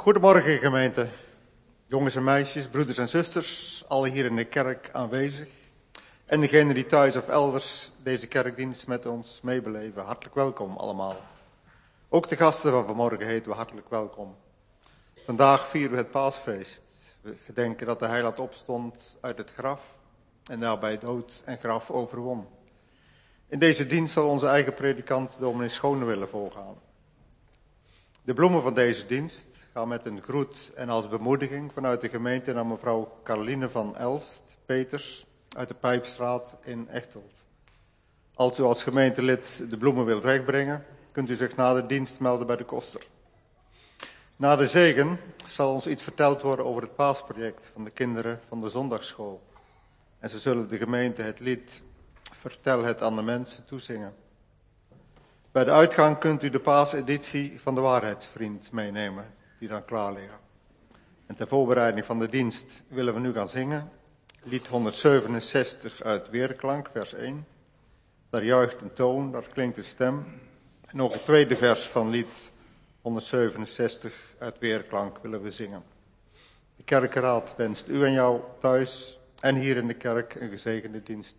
Goedemorgen gemeente, jongens en meisjes, broeders en zusters, alle hier in de kerk aanwezig. En degenen die thuis of elders deze kerkdienst met ons meebeleven, hartelijk welkom allemaal. Ook de gasten van vanmorgen heten we hartelijk welkom. Vandaag vieren we het paasfeest. We gedenken dat de heiland opstond uit het graf en daarbij dood en graf overwon. In deze dienst zal onze eigen predikant dominee Schone willen voorgaan. De bloemen van deze dienst gaan met een groet en als bemoediging vanuit de gemeente naar mevrouw Caroline van Elst-Peters uit de Pijpstraat in Echteld. Als u als gemeentelid de bloemen wilt wegbrengen, kunt u zich na de dienst melden bij de koster. Na de zegen zal ons iets verteld worden over het paasproject van de kinderen van de zondagsschool. En ze zullen de gemeente het lied Vertel het aan de mensen toezingen. Bij de uitgang kunt u de paaseditie van de Waarheidsvriend meenemen, die dan klaar liggen. En ter voorbereiding van de dienst willen we nu gaan zingen. Lied 167 uit Weerklank, vers 1. Daar juicht een toon, daar klinkt een stem. En nog het tweede vers van lied 167 uit Weerklank willen we zingen. De kerkenraad wenst u en jou thuis en hier in de kerk een gezegende dienst.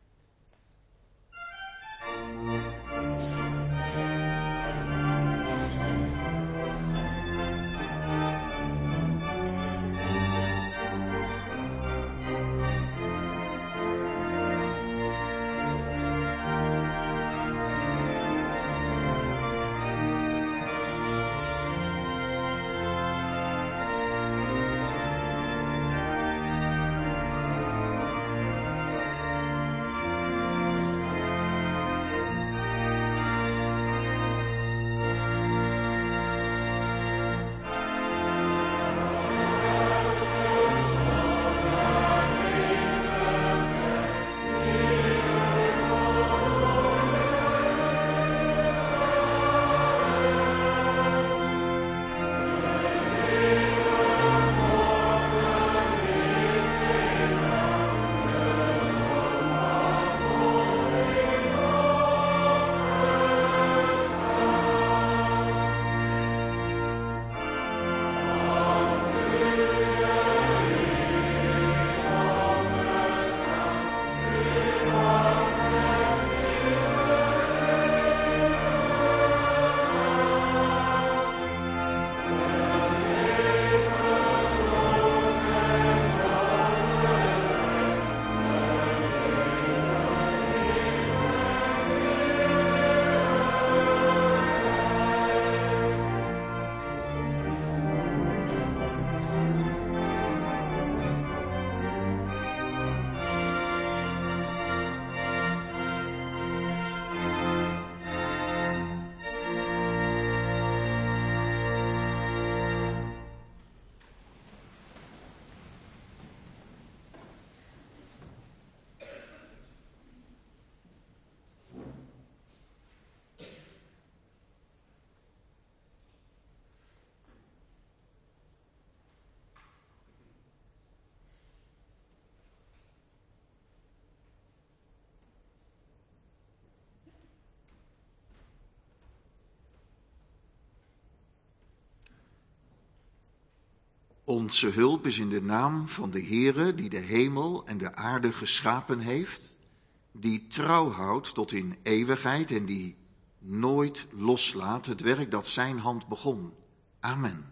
Onze hulp is in de naam van de Heere, die de hemel en de aarde geschapen heeft, die trouw houdt tot in eeuwigheid en die nooit loslaat het werk dat zijn hand begon. Amen.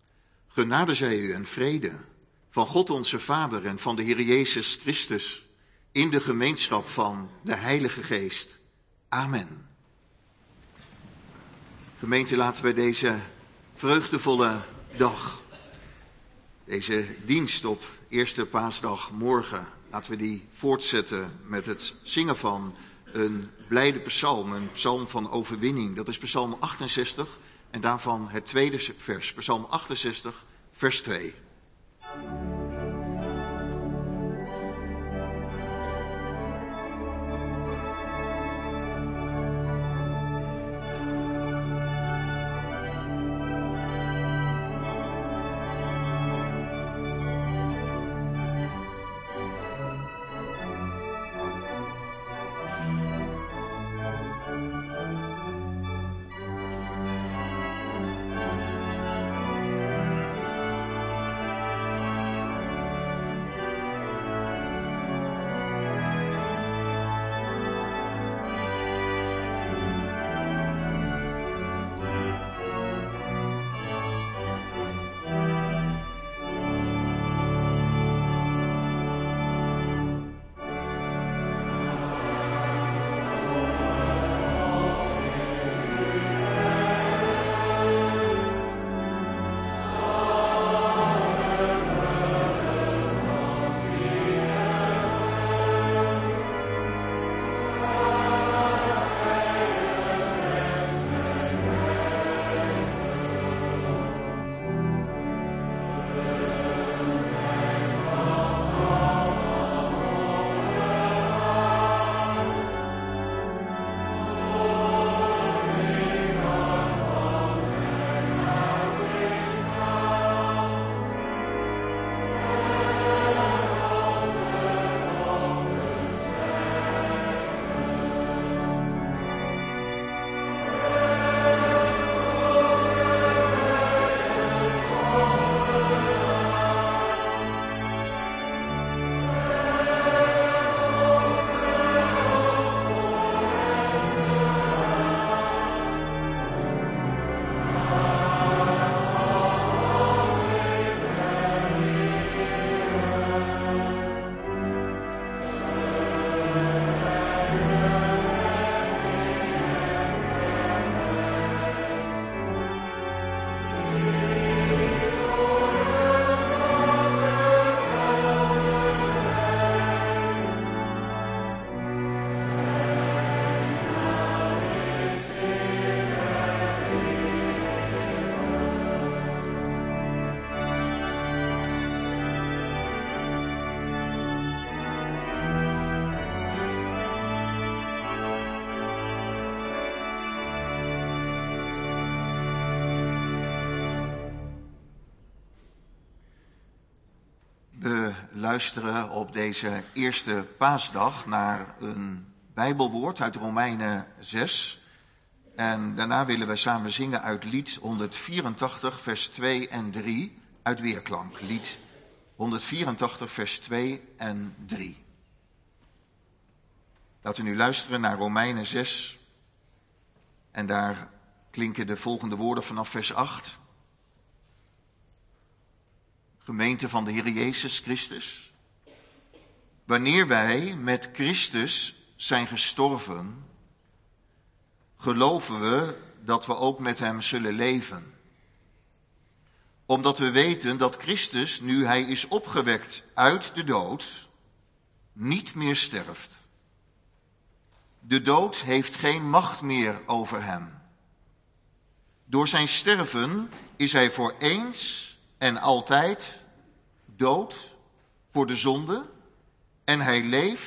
Genade zij u en vrede van God onze Vader en van de Heer Jezus Christus in de gemeenschap van de Heilige Geest. Amen. Gemeente, laten wij deze vreugdevolle dag, deze dienst op eerste paasdag morgen, laten we die voortzetten met het zingen van een blijde psalm, een psalm van overwinning. Dat is psalm 68 en daarvan het tweede vers, psalm 68, vers 2. luisteren op deze eerste paasdag naar een Bijbelwoord uit Romeinen 6. En daarna willen we samen zingen uit lied 184, vers 2 en 3 uit Weerklank. Lied 184, vers 2 en 3. Laten we nu luisteren naar Romeinen 6. En daar klinken de volgende woorden vanaf vers 8. Gemeente van de Heer Jezus Christus. Wanneer wij met Christus zijn gestorven, geloven we dat we ook met hem zullen leven. Omdat we weten dat Christus, nu hij is opgewekt uit de dood, niet meer sterft. De dood heeft geen macht meer over hem. Door zijn sterven is hij voor eens en altijd dood voor de zonde en hij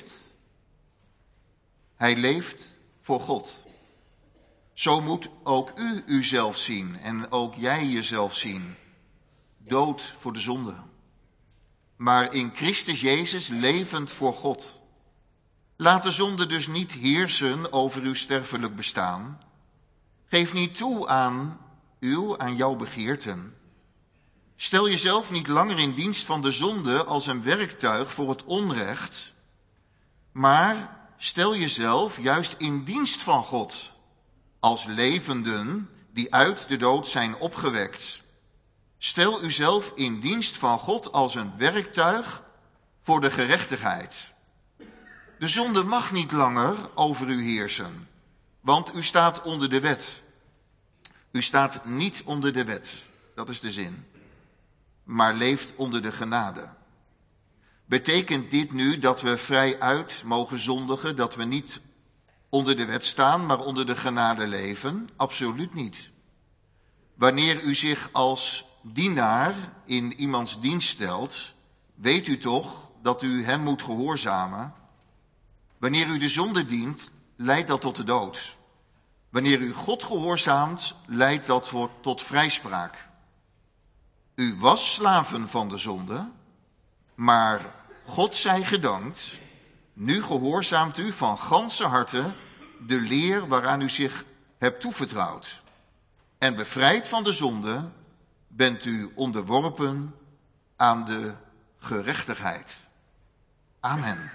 leeft voor God. Zo moet ook u uzelf zien en ook jij jezelf zien, dood voor de zonde. Maar in Christus Jezus levend voor God. Laat de zonde dus niet heersen over uw sterfelijk bestaan. Geef niet toe aan jouw begeerten. Stel jezelf niet langer in dienst van de zonde als een werktuig voor het onrecht, maar stel jezelf juist in dienst van God, als levenden die uit de dood zijn opgewekt. Stel uzelf in dienst van God als een werktuig voor de gerechtigheid. De zonde mag niet langer over u heersen, want u staat onder de wet. U staat niet onder de wet, dat is de zin, maar leeft onder de genade. Betekent dit nu dat we vrij uit mogen zondigen, dat we niet onder de wet staan, maar onder de genade leven? Absoluut niet. Wanneer u zich als dienaar in iemands dienst stelt, weet u toch dat u hem moet gehoorzamen. Wanneer u de zonde dient, leidt dat tot de dood. Wanneer u God gehoorzaamt, leidt dat tot vrijspraak. U was slaven van de zonde, maar God zij gedankt, nu gehoorzaamt u van ganse harte de leer waaraan u zich hebt toevertrouwd. En bevrijd van de zonde bent u onderworpen aan de gerechtigheid. Amen.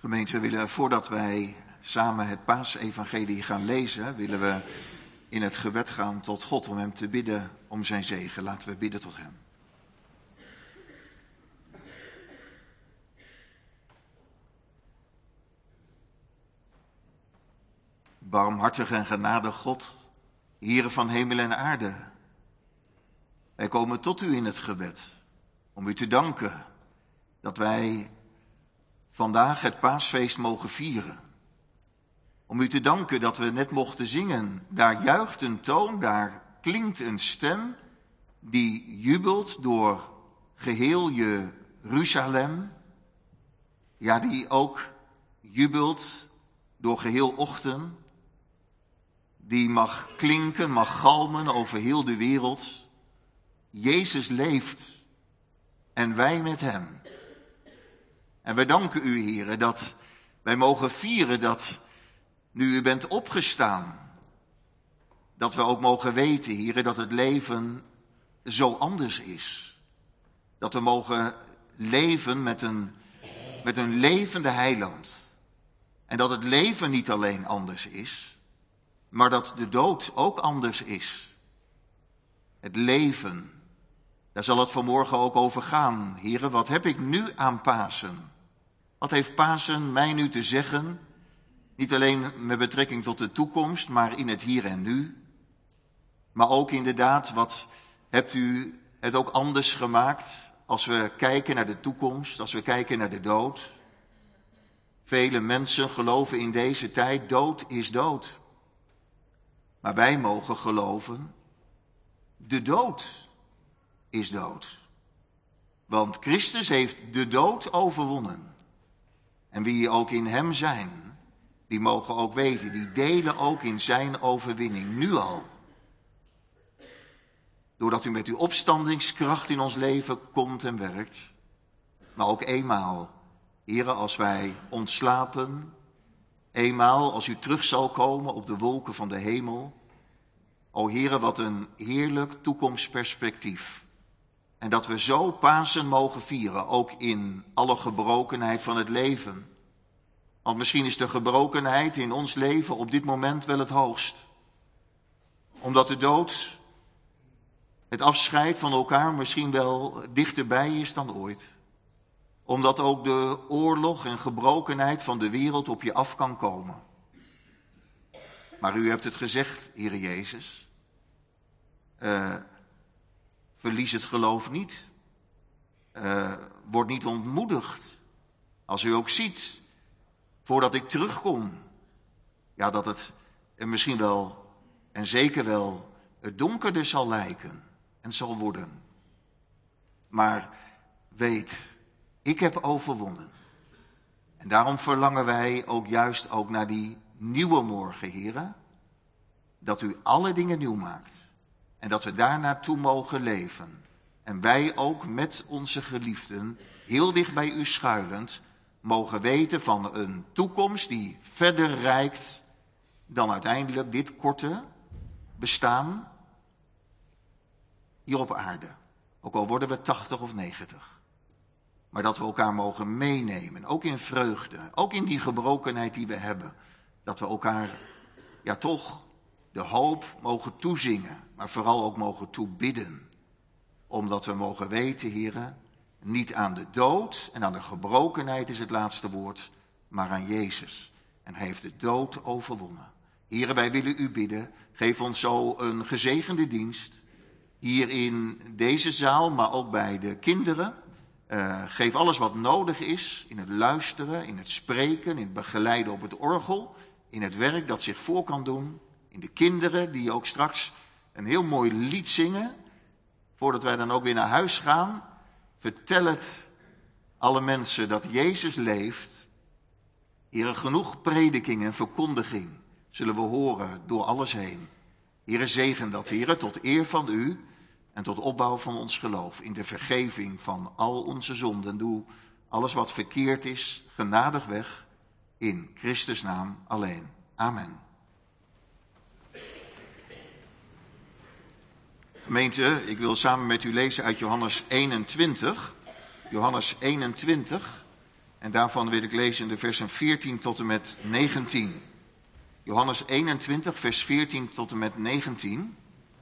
Gemeente, we willen voordat wij samen het Paasevangelie gaan lezen, willen we in het gebed gaan tot God om hem te bidden om zijn zegen. Laten we bidden tot hem. Barmhartig en genadig God, Heere van hemel en aarde, wij komen tot u in het gebed om u te danken dat wij vandaag het paasfeest mogen vieren. Om u te danken dat we net mochten zingen. Daar juicht een toon, daar klinkt een stem die jubelt door geheel Jeruzalem. Ja, die ook jubelt door geheel Ochten. Die mag klinken, mag galmen over heel de wereld. Jezus leeft en wij met hem. En wij danken u, Heere, dat wij mogen vieren dat nu u bent opgestaan, dat we ook mogen weten, Heere, dat het leven zo anders is. Dat we mogen leven met een levende heiland. En dat het leven niet alleen anders is, maar dat de dood ook anders is. Het leven, daar zal het vanmorgen ook over gaan. Heere, wat heb ik nu aan Pasen? Wat heeft Pasen mij nu te zeggen? Niet alleen met betrekking tot de toekomst, maar in het hier en nu. Maar ook inderdaad, wat hebt u het ook anders gemaakt als we kijken naar de toekomst, als we kijken naar de dood? Vele mensen geloven in deze tijd, dood is dood. Maar wij mogen geloven, de dood is dood. Want Christus heeft de dood overwonnen. En wie ook in hem zijn, die mogen ook weten, die delen ook in zijn overwinning, nu al. Doordat u met uw opstandingskracht in ons leven komt en werkt. Maar ook eenmaal, Heere, als wij ontslapen, eenmaal als u terug zal komen op de wolken van de hemel. O Heere, wat een heerlijk toekomstperspectief. En dat we zo Pasen mogen vieren, ook in alle gebrokenheid van het leven. Want misschien is de gebrokenheid in ons leven op dit moment wel het hoogst. Omdat de dood, het afscheid van elkaar misschien wel dichterbij is dan ooit. Omdat ook de oorlog en gebrokenheid van de wereld op je af kan komen. Maar u hebt het gezegd, Heere Jezus. Verlies het geloof niet. Word niet ontmoedigd. Als u ook ziet, voordat ik terugkom, ja, dat het misschien wel en zeker wel het donkerder zal lijken en zal worden. Maar weet, ik heb overwonnen. En daarom verlangen wij ook juist ook naar die nieuwe morgen, Heere. Dat u alle dingen nieuw maakt. En dat we daar naartoe mogen leven. En wij ook met onze geliefden, heel dicht bij u schuilend, mogen weten van een toekomst die verder reikt dan uiteindelijk dit korte bestaan hier op aarde. Ook al worden we 80 of 90. Maar dat we elkaar mogen meenemen, ook in vreugde, ook in die gebrokenheid die we hebben. Dat we elkaar, ja toch, de hoop mogen toezingen, maar vooral ook mogen toebidden. Omdat we mogen weten, Heere, niet aan de dood en aan de gebrokenheid is het laatste woord, maar aan Jezus. En hij heeft de dood overwonnen. Heere, wij willen u bidden, geef ons zo een gezegende dienst. Hier in deze zaal, maar ook bij de kinderen. Geef alles wat nodig is in het luisteren, in het spreken, in het begeleiden op het orgel. In het werk dat zich voor kan doen. In de kinderen die ook straks een heel mooi lied zingen. Voordat wij dan ook weer naar huis gaan. Vertel het alle mensen dat Jezus leeft. Heere, genoeg prediking en verkondiging zullen we horen door alles heen. Heere, zegen dat, Heere, tot eer van u en tot opbouw van ons geloof. In de vergeving van al onze zonden. Doe alles wat verkeerd is, genadig weg. In Christus' naam alleen. Amen. Gemeente, ik wil samen met u lezen uit Johannes 21. Johannes 21. En daarvan wil ik lezen de versen 14 tot en met 19. Johannes 21, vers 14 tot en met 19.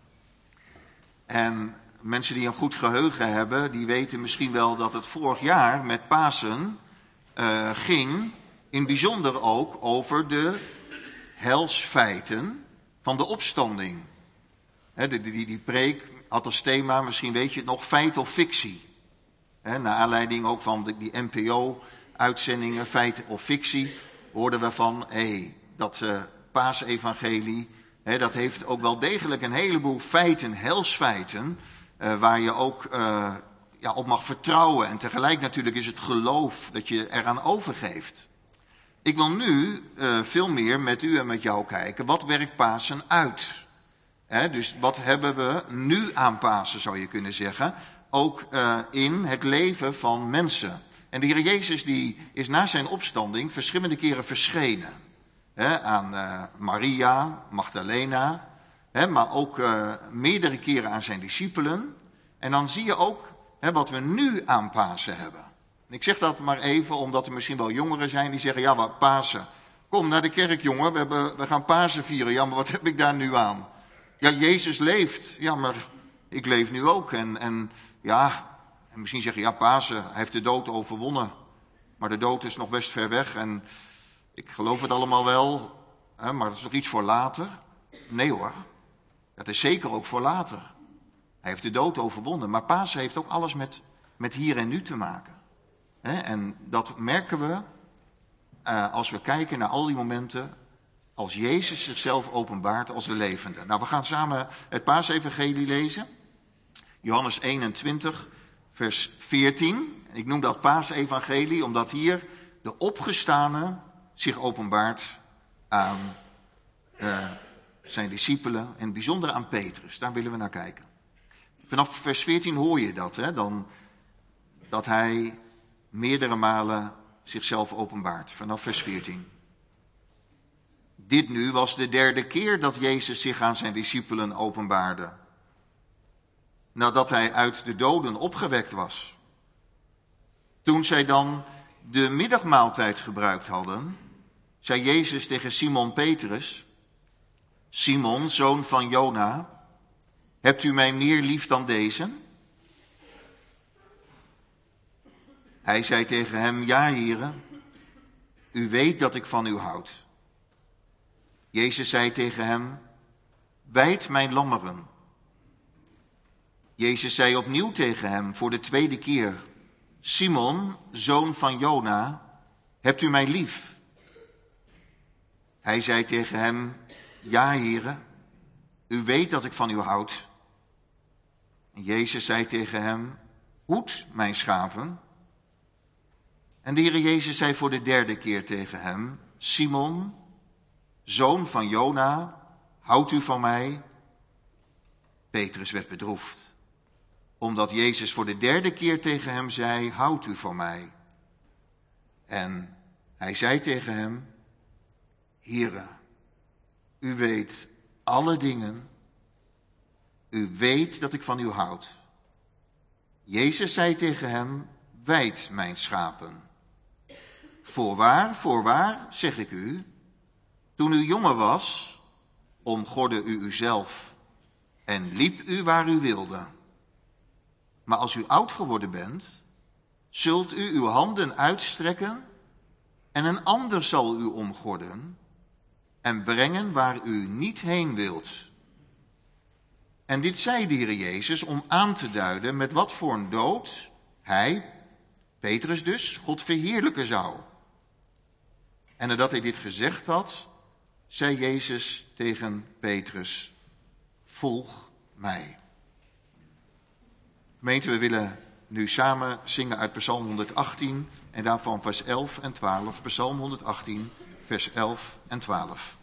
En mensen die een goed geheugen hebben, die weten misschien wel dat het vorig jaar met Pasen ging, in bijzonder ook over de helsfeiten van de opstanding. Die preek had als thema, misschien weet je het nog, feit of fictie. Naar aanleiding ook van die NPO-uitzendingen, feit of fictie, hoorden we van, dat paasevangelie, dat heeft ook wel degelijk een heleboel feiten, helsfeiten, waar je ook op mag vertrouwen. En tegelijk natuurlijk is het geloof dat je eraan overgeeft. Ik wil nu veel meer met u en met jou kijken, wat werkt Pasen uit? Dus wat hebben we nu aan Pasen, zou je kunnen zeggen, ook in het leven van mensen. En de Heer Jezus die is na zijn opstanding verschillende keren verschenen. Aan Maria, Magdalena, maar ook meerdere keren aan zijn discipelen. En dan zie je ook wat we nu aan Pasen hebben. En ik zeg dat maar even omdat er misschien wel jongeren zijn die zeggen, ja, wat Pasen. Kom naar de kerk, jongen, we gaan Pasen vieren. Ja, maar wat heb ik daar nu aan? Ja, Jezus leeft. Ja, maar ik leef nu ook. En misschien zeggen, ja, Pasen, hij heeft de dood overwonnen. Maar de dood is nog best ver weg en ik geloof het allemaal wel, maar dat is nog iets voor later. Nee hoor, dat is zeker ook voor later. Hij heeft de dood overwonnen, maar Pasen heeft ook alles met hier en nu te maken. En dat merken we als we kijken naar al die momenten, als Jezus zichzelf openbaart als de levende. Nou, we gaan samen het Paasevangelie lezen. Johannes 21, vers 14. Ik noem dat Paasevangelie omdat hier de opgestane zich openbaart aan zijn discipelen, en in het bijzonder aan Petrus. Daar willen we naar kijken. Vanaf vers 14 hoor je dat, dat hij meerdere malen zichzelf openbaart. Vanaf vers 14. Dit nu was de derde keer dat Jezus zich aan zijn discipelen openbaarde. Nadat hij uit de doden opgewekt was. Toen zij dan de middagmaaltijd gebruikt hadden, zei Jezus tegen Simon Petrus: Simon, zoon van Jona, hebt u mij meer lief dan deze? Hij zei tegen hem: ja, Heere, u weet dat ik van u houd. Jezus zei tegen hem: wijd mijn lammeren. Jezus zei opnieuw tegen hem voor de tweede keer: Simon, zoon van Jona, hebt u mij lief? Hij zei tegen hem: ja, Heere, u weet dat ik van u houd. En Jezus zei tegen hem: hoed mijn schapen. En de Heere Jezus zei voor de derde keer tegen hem: Simon, zoon van Jona, houdt u van mij? Petrus werd bedroefd, omdat Jezus voor de derde keer tegen hem zei: houdt u van mij? En hij zei tegen hem: Heere, u weet alle dingen. U weet dat ik van u houd. Jezus zei tegen hem: wijd mijn schapen. Voorwaar, zeg ik u, toen u jonger was, omgordde u uzelf en liep u waar u wilde. Maar als u oud geworden bent, zult u uw handen uitstrekken en een ander zal u omgorden en brengen waar u niet heen wilt. En dit zei de Heer Jezus om aan te duiden met wat voor een dood hij, Petrus dus, God verheerlijken zou. En nadat hij dit gezegd had, zei Jezus tegen Petrus: volg mij. Gemeente, we willen nu samen zingen uit Psalm 118 en daarvan vers 11 en 12. Psalm 118, vers 11 en 12.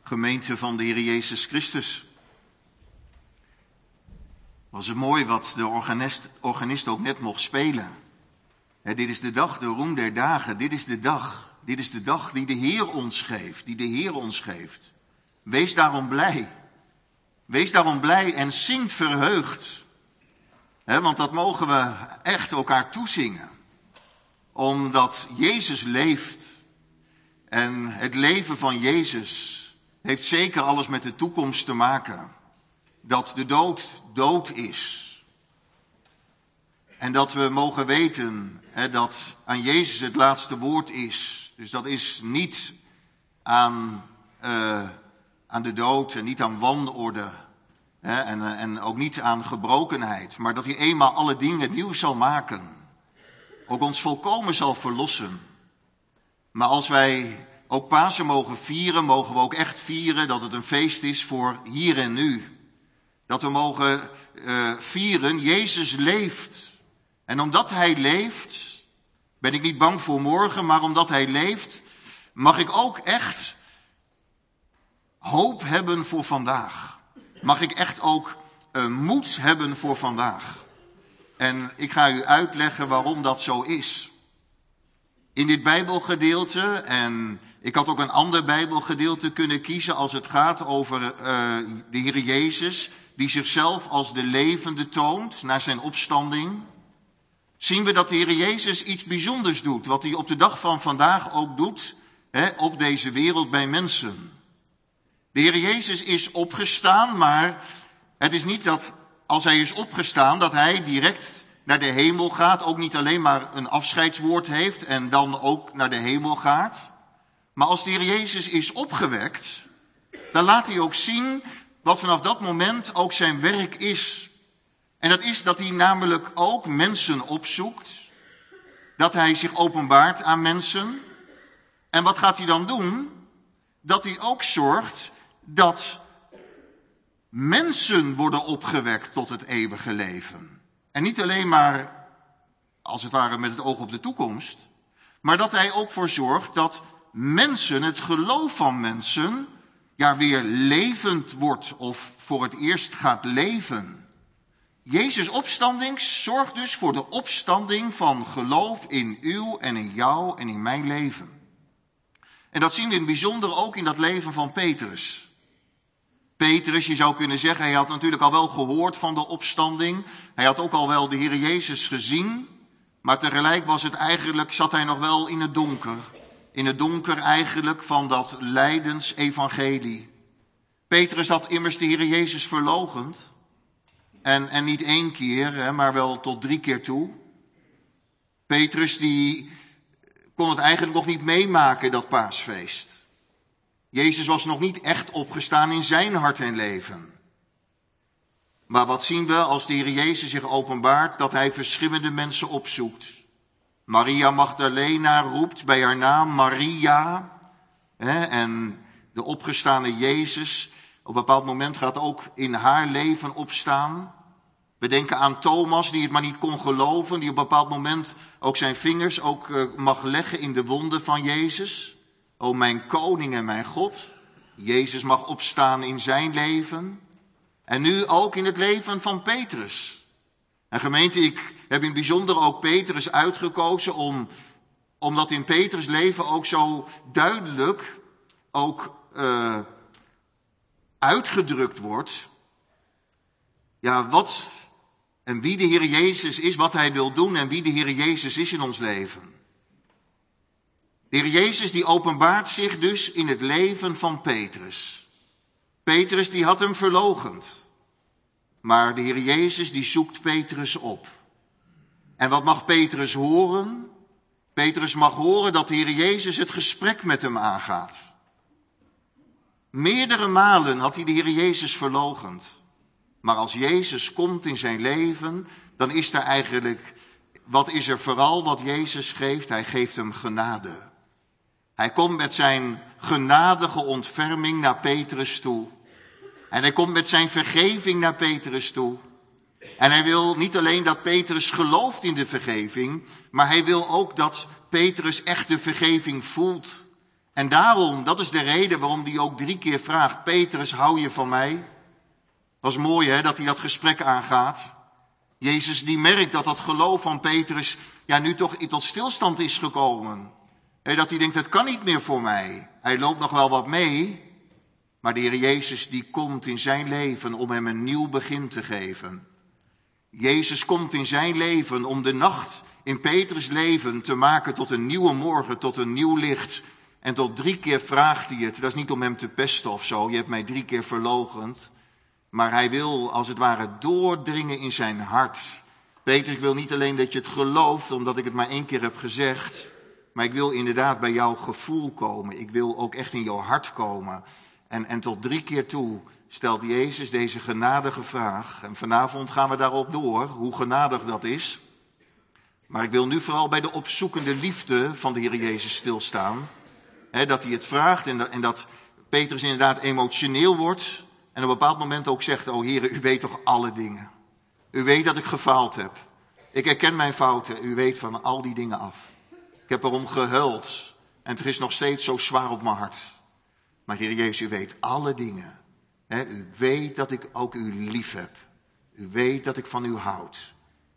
Gemeente van de Heer Jezus Christus. Was het mooi wat de organist ook net mocht spelen. Dit is de dag, de roem der dagen. Dit is de dag. Dit is de dag die de Heer ons geeft. Die de Heer ons geeft. Wees daarom blij. Wees daarom blij en zingt verheugd. Want dat mogen we echt elkaar toezingen. Omdat Jezus leeft. En het leven van Jezus heeft zeker alles met de toekomst te maken. Dat de dood dood is. En dat we mogen weten dat aan Jezus het laatste woord is. Dus dat is niet aan de dood en niet aan wanorde. En ook niet aan gebrokenheid. Maar dat hij eenmaal alle dingen nieuw zal maken. Ook ons volkomen zal verlossen. Maar als wij ook Pasen mogen vieren, mogen we ook echt vieren dat het een feest is voor hier en nu. Dat we mogen vieren, Jezus leeft. En omdat hij leeft, ben ik niet bang voor morgen, maar omdat hij leeft, mag ik ook echt hoop hebben voor vandaag. Mag ik echt ook moed hebben voor vandaag. En ik ga u uitleggen waarom dat zo is. In dit Bijbelgedeelte, en ik had ook een ander Bijbelgedeelte kunnen kiezen als het gaat over de Heer Jezus, die zichzelf als de levende toont na zijn opstanding, zien we dat de Heer Jezus iets bijzonders doet, wat hij op de dag van vandaag ook doet, op deze wereld bij mensen. De Heer Jezus is opgestaan, maar het is niet dat als hij is opgestaan, dat hij direct naar de hemel gaat, ook niet alleen maar een afscheidswoord heeft en dan ook naar de hemel gaat. Maar als de Heer Jezus is opgewekt, dan laat hij ook zien wat vanaf dat moment ook zijn werk is. En dat is dat hij namelijk ook mensen opzoekt, dat hij zich openbaart aan mensen. En wat gaat hij dan doen? Dat hij ook zorgt dat mensen worden opgewekt tot het eeuwige leven. En niet alleen maar, als het ware, met het oog op de toekomst, maar dat hij ook voor zorgt dat mensen, het geloof van mensen, weer levend wordt of voor het eerst gaat leven. Jezus' opstanding zorgt dus voor de opstanding van geloof in uw en in jou en in mijn leven. En dat zien we in het bijzonder ook in dat leven van Petrus. Petrus, je zou kunnen zeggen, hij had natuurlijk al wel gehoord van de opstanding. Hij had ook al wel de Heer Jezus gezien. Maar tegelijk zat hij nog wel in het donker. In het donker eigenlijk van dat lijdensevangelie. Petrus had immers de Heer Jezus verloochend. En niet 1 keer, maar wel tot 3 keer toe. Petrus die kon het eigenlijk nog niet meemaken, dat paasfeest. Jezus was nog niet echt opgestaan in zijn hart en leven. Maar wat zien we als de Heer Jezus zich openbaart? Dat hij verschillende mensen opzoekt. Maria Magdalena roept bij haar naam Maria. En de opgestane Jezus op een bepaald moment gaat ook in haar leven opstaan. We denken aan Thomas die het maar niet kon geloven. Die op een bepaald moment ook zijn vingers mag leggen in de wonden van Jezus. O mijn koning en mijn God. Jezus mag opstaan in zijn leven. En nu ook in het leven van Petrus. En gemeente, ik heb in het bijzonder ook Petrus uitgekozen omdat in Petrus' leven ook zo duidelijk ook uitgedrukt wordt. Ja, wat en wie de Heer Jezus is, wat hij wil doen en wie de Heer Jezus is in ons leven. De Heer Jezus die openbaart zich dus in het leven van Petrus. Petrus die had hem verloochend. Maar de Heer Jezus die zoekt Petrus op. En wat mag Petrus horen? Petrus mag horen dat de Heer Jezus het gesprek met hem aangaat. Meerdere malen had hij de Heer Jezus verloochend. Maar als Jezus komt in zijn leven, dan is er eigenlijk, wat is er vooral wat Jezus geeft? Hij geeft hem genade. Hij komt met zijn genadige ontferming naar Petrus toe. En hij komt met zijn vergeving naar Petrus toe. En hij wil niet alleen dat Petrus gelooft in de vergeving, maar hij wil ook dat Petrus echt de vergeving voelt. En daarom, dat is de reden waarom hij ook 3 keer vraagt, Petrus, hou je van mij? Was mooi hè, dat hij dat gesprek aangaat. Jezus die merkt dat dat geloof van Petrus nu toch tot stilstand is gekomen. Dat hij denkt, het kan niet meer voor mij. Hij loopt nog wel wat mee, maar de Heer Jezus die komt in zijn leven om hem een nieuw begin te geven. Jezus komt in zijn leven om de nacht in Petrus' leven te maken tot een nieuwe morgen, tot een nieuw licht. En tot 3 keer vraagt hij het. Dat is niet om hem te pesten of zo. Je hebt mij 3 keer verloochend. Maar hij wil als het ware doordringen in zijn hart. Petrus, ik wil niet alleen dat je het gelooft, omdat ik het maar 1 keer heb gezegd. Maar ik wil inderdaad bij jouw gevoel komen. Ik wil ook echt in jouw hart komen. En tot 3 keer toe stelt Jezus deze genadige vraag. En vanavond gaan we daarop door, hoe genadig dat is. Maar ik wil nu vooral bij de opzoekende liefde van de Heer Jezus stilstaan. Dat hij het vraagt en dat Petrus inderdaad emotioneel wordt. En op een bepaald moment ook zegt, o Heere, u weet toch alle dingen. U weet dat ik gefaald heb. Ik herken mijn fouten. U weet van al die dingen af. Ik heb erom gehuild. En het is nog steeds zo zwaar op mijn hart. Maar Heer Jezus, u weet alle dingen. U weet dat ik ook u lief heb. U weet dat ik van u houd.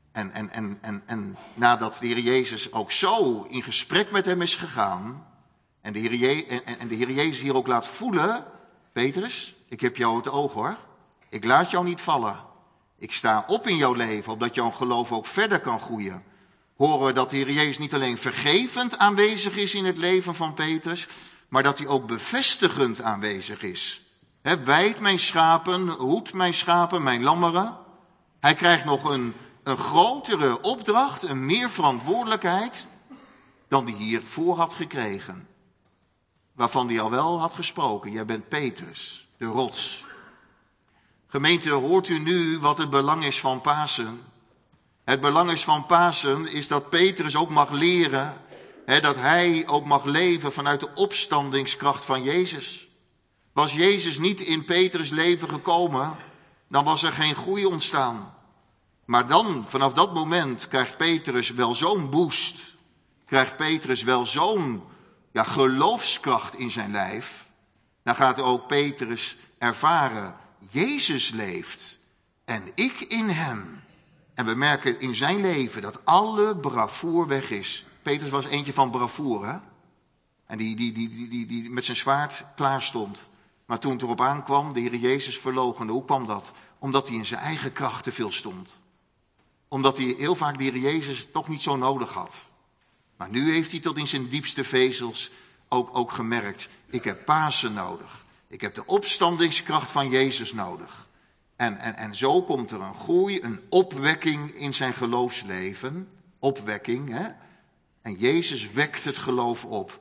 En nadat de Heer Jezus ook zo in gesprek met hem is gegaan. En de Heer Jezus hier ook laat voelen. Petrus, ik heb jou het oog hoor. Ik laat jou niet vallen. Ik sta op in jouw leven, opdat jouw geloof ook verder kan groeien. Horen we dat de Heer Jezus niet alleen vergevend aanwezig is in het leven van Petrus, maar dat hij ook bevestigend aanwezig is. Wijd mijn schapen, hoed mijn schapen, mijn lammeren. Hij krijgt nog een grotere opdracht, een meer verantwoordelijkheid dan hij hiervoor had gekregen. Waarvan hij al wel had gesproken. Jij bent Petrus, de rots. Gemeente, hoort u nu wat het belang is van Pasen? Het belang is van Pasen is dat Petrus ook mag leren, dat hij ook mag leven vanuit de opstandingskracht van Jezus. Was Jezus niet in Petrus' leven gekomen, dan was er geen groei ontstaan. Maar dan, vanaf dat moment, krijgt Petrus wel zo'n boost. Krijgt Petrus wel zo'n geloofskracht in zijn lijf. Dan gaat ook Petrus ervaren, Jezus leeft en ik in hem. En we merken in zijn leven dat alle bravoer weg is. Petrus was eentje van bravoer, hè? En die met zijn zwaard klaar stond. Maar toen het erop aankwam, de Heer Jezus verloochende. Hoe kwam dat? Omdat hij in zijn eigen kracht te veel stond. Omdat hij heel vaak de Heer Jezus toch niet zo nodig had. Maar nu heeft hij tot in zijn diepste vezels ook gemerkt, ik heb Pasen nodig. Ik heb de opstandingskracht van Jezus nodig. En zo komt er een groei, een opwekking in zijn geloofsleven. Opwekking, hè. En Jezus wekt het geloof op.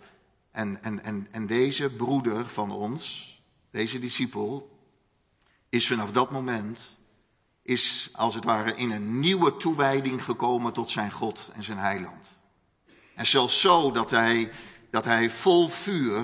En deze broeder van ons, deze discipel, is vanaf dat moment, is als het ware in een nieuwe toewijding gekomen tot zijn God en zijn heiland. En zelfs zo dat hij vol vuur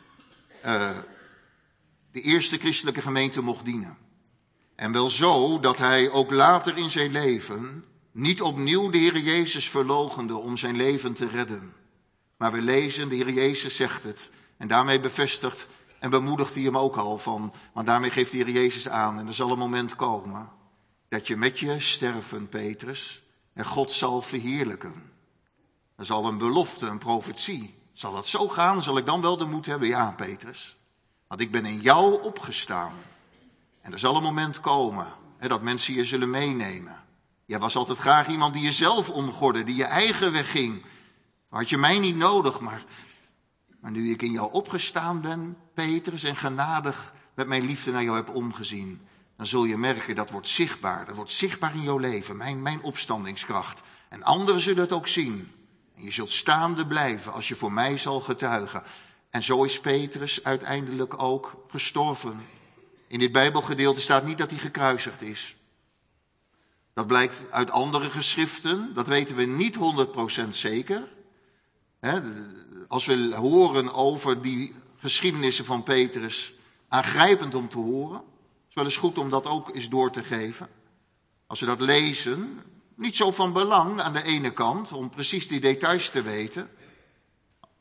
de eerste christelijke gemeente mocht dienen. En wel zo dat hij ook later in zijn leven niet opnieuw de Heer Jezus verloochende om zijn leven te redden. Maar we lezen, de Heer Jezus zegt het. En daarmee bevestigt en bemoedigt hij hem ook al van. Want daarmee geeft de Heer Jezus aan. En er zal een moment komen dat je met je sterven, Petrus, en God zal verheerlijken. Er zal een belofte, een profetie. Zal dat zo gaan? Zal ik dan wel de moed hebben? Ja, Petrus. Want ik ben in jou opgestaan. En er zal een moment komen dat mensen je zullen meenemen. Jij was altijd graag iemand die jezelf omgorde, die je eigen weg ging. Had je mij niet nodig, maar nu ik in jou opgestaan ben, Petrus, en genadig met mijn liefde naar jou heb omgezien, dan zul je merken, dat wordt zichtbaar. Dat wordt zichtbaar in jouw leven, mijn opstandingskracht. En anderen zullen het ook zien. En je zult staande blijven als je voor mij zal getuigen. En zo is Petrus uiteindelijk ook gestorven. In dit Bijbelgedeelte staat niet dat hij gekruisigd is. Dat blijkt uit andere geschriften, dat weten we niet 100% zeker. Als we horen over die geschiedenissen van Petrus, aangrijpend om te horen. Het is wel eens goed om dat ook eens door te geven. Als we dat lezen, niet zo van belang aan de ene kant, om precies die details te weten.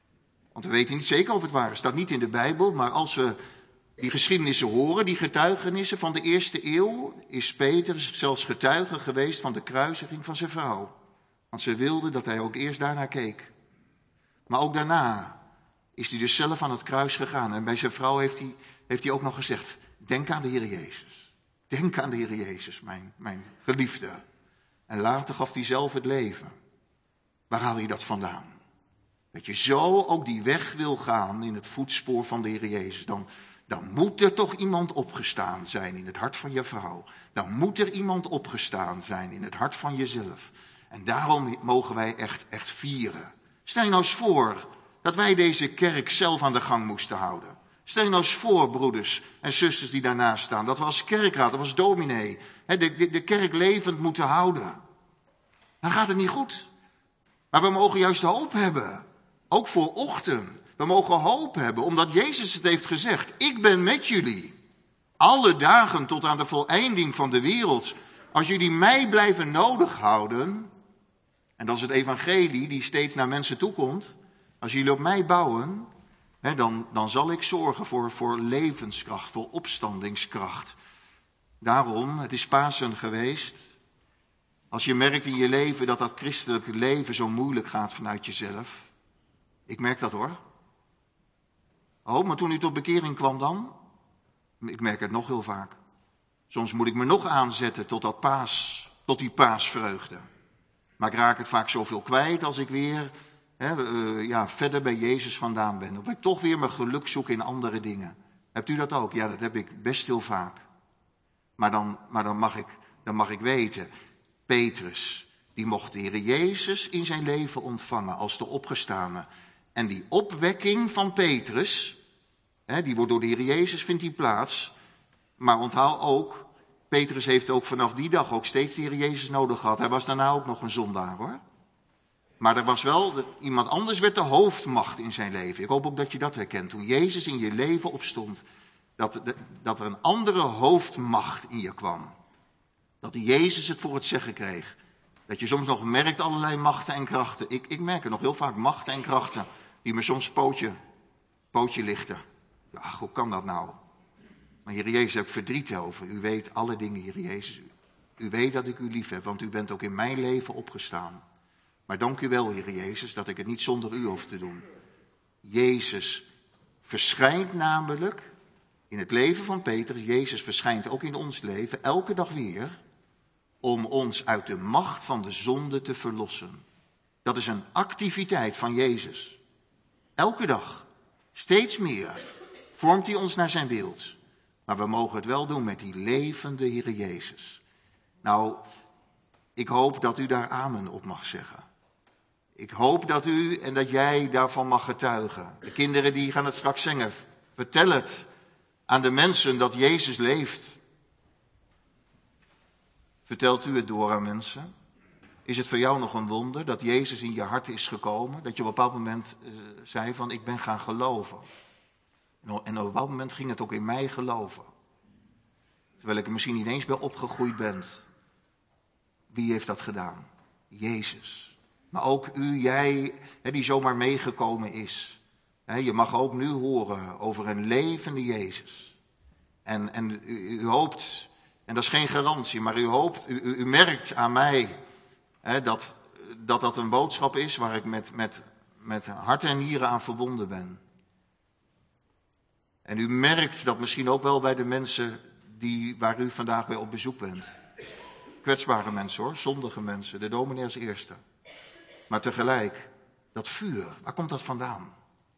Want we weten niet zeker of het waar is. Het staat niet in de Bijbel, maar als we die geschiedenissen horen, die getuigenissen van de eerste eeuw, is Petrus zelfs getuige geweest van de kruisiging van zijn vrouw. Want ze wilde dat hij ook eerst daarnaar keek. Maar ook daarna is hij dus zelf aan het kruis gegaan. En bij zijn vrouw heeft hij ook nog gezegd, denk aan de Heer Jezus. Denk aan de Heer Jezus, mijn geliefde. En later gaf hij zelf het leven. Waar haal je dat vandaan? Dat je zo ook die weg wil gaan in het voetspoor van de Heer Jezus. Dan moet er toch iemand opgestaan zijn in het hart van je vrouw. Dan moet er iemand opgestaan zijn in het hart van jezelf. En daarom mogen wij echt vieren. Stel je nou eens voor dat wij deze kerk zelf aan de gang moesten houden. Stel je nou eens voor, broeders en zusters die daarnaast staan, dat we als kerkraad, of als dominee, de kerk levend moeten houden. Dan gaat het niet goed. Maar we mogen juist hoop hebben. Ook voor ochtend. We mogen hoop hebben, omdat Jezus het heeft gezegd. Ik ben met jullie. Alle dagen tot aan de voleinding van de wereld. Als jullie mij blijven nodig houden. En dat is het evangelie die steeds naar mensen toekomt. Als jullie op mij bouwen, dan zal ik zorgen voor levenskracht, voor opstandingskracht. Daarom, het is Pasen geweest. Als je merkt in je leven dat christelijke leven zo moeilijk gaat vanuit jezelf. Ik merk dat hoor. Oh, maar toen u tot bekering kwam dan? Ik merk het nog heel vaak. Soms moet ik me nog aanzetten tot die paasvreugde. Maar ik raak het vaak zoveel kwijt als ik weer verder bij Jezus vandaan ben. Of ik toch weer mijn geluk zoek in andere dingen. Hebt u dat ook? Ja, dat heb ik best heel vaak. Maar dan mag ik weten, Petrus, die mocht de Heer Jezus in zijn leven ontvangen als de opgestane. En die opwekking van Petrus, die wordt door de Heer Jezus, vindt die plaats. Maar onthoud ook, Petrus heeft ook vanaf die dag ook steeds de Heer Jezus nodig gehad. Hij was daarna ook nog een zondaar hoor. Maar er was wel, iemand anders werd de hoofdmacht in zijn leven. Ik hoop ook dat je dat herkent. Toen Jezus in je leven opstond, dat er een andere hoofdmacht in je kwam. Dat Jezus het voor het zeggen kreeg. Dat je soms nog merkt allerlei machten en krachten. Ik merk er nog heel vaak machten en krachten die me soms pootje lichten. Ja, hoe kan dat nou? Maar Heer Jezus, heb ik verdriet over. U weet alle dingen, Heer Jezus. U weet dat ik u lief heb, want u bent ook in mijn leven opgestaan. Maar dank u wel, Heer Jezus, dat ik het niet zonder u hoef te doen. Jezus verschijnt namelijk in het leven van Petrus. Jezus verschijnt ook in ons leven, elke dag weer, om ons uit de macht van de zonde te verlossen. Dat is een activiteit van Jezus. Elke dag, steeds meer, vormt hij ons naar zijn beeld. Maar we mogen het wel doen met die levende Heer Jezus. Nou, ik hoop dat u daar amen op mag zeggen. Ik hoop dat u en dat jij daarvan mag getuigen. De kinderen die gaan het straks zingen. Vertel het aan de mensen dat Jezus leeft. Vertelt u het door aan mensen? Is het voor jou nog een wonder dat Jezus in je hart is gekomen? Dat je op een bepaald moment zei van ik ben gaan geloven. En op een bepaald moment ging het ook in mij geloven. Terwijl ik er misschien niet eens bij opgegroeid ben. Wie heeft dat gedaan? Jezus. Maar ook u, jij, die zomaar meegekomen is. Je mag ook nu horen over een levende Jezus. En u hoopt, en dat is geen garantie, maar u merkt aan mij dat een boodschap is waar ik met hart en nieren aan verbonden ben. En u merkt dat misschien ook wel bij de mensen waar u vandaag bij op bezoek bent. Kwetsbare mensen hoor, zondige mensen, de dominee als eerste. Maar tegelijk, dat vuur, waar komt dat vandaan?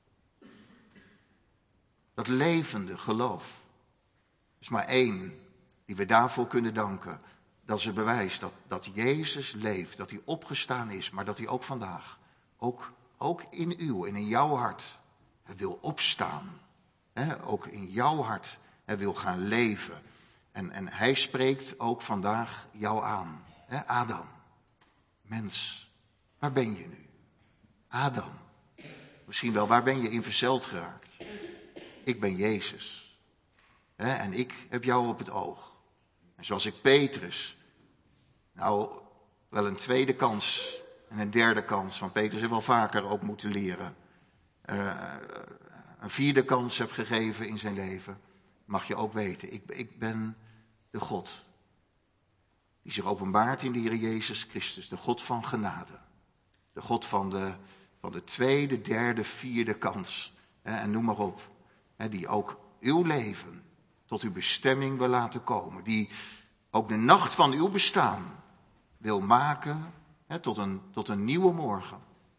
Dat levende geloof. Er is maar één die we daarvoor kunnen danken. Dat is het bewijs dat Jezus leeft, dat hij opgestaan is, maar dat hij ook vandaag, ook in uw en in jouw hart, wil opstaan. Ook in jouw hart wil gaan leven. En hij spreekt ook vandaag jou aan. Adam, mens, waar ben je nu? Adam, misschien wel, waar ben je in verzeld geraakt? Ik ben Jezus. En ik heb jou op het oog. En zoals ik Petrus, wel een tweede kans en een derde kans, want Petrus heeft wel vaker ook moeten leren. een vierde kans hebt gegeven in zijn leven, mag je ook weten, ik ben de God die zich openbaart in de Heer Jezus Christus, de God van genade. De God van de tweede, derde, vierde kans. En noem maar op. Die ook uw leven tot uw bestemming wil laten komen. Die ook de nacht van uw bestaan wil maken tot een nieuwe morgen.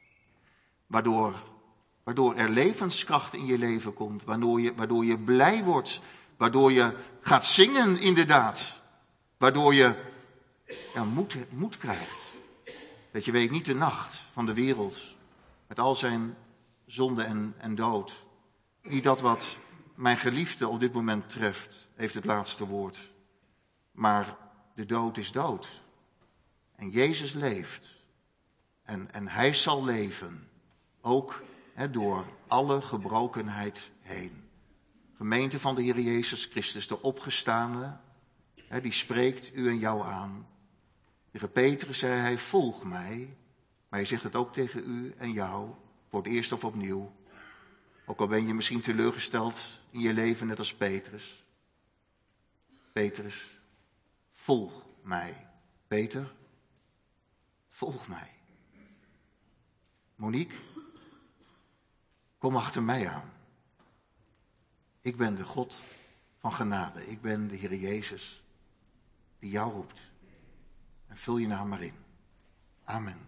Waardoor er levenskracht in je leven komt. Waardoor je blij wordt. Waardoor je gaat zingen inderdaad. Waardoor je moed krijgt. Dat je weet, niet de nacht van de wereld, met al zijn zonde en dood. Niet dat wat mijn geliefde op dit moment treft, heeft het laatste woord. Maar de dood is dood. En Jezus leeft. En hij zal leven. Ook door alle gebrokenheid heen. Gemeente van de Heer Jezus Christus, de opgestane, die spreekt u en jou aan. Tegen Petrus zei hij, volg mij. Maar hij zegt het ook tegen u en jou, voor het eerst of opnieuw. Ook al ben je misschien teleurgesteld in je leven, net als Petrus. Petrus, volg mij. Peter, volg mij. Monique, kom achter mij aan. Ik ben de God van genade. Ik ben de Heer Jezus die jou roept. En vul je naam maar in. Amen.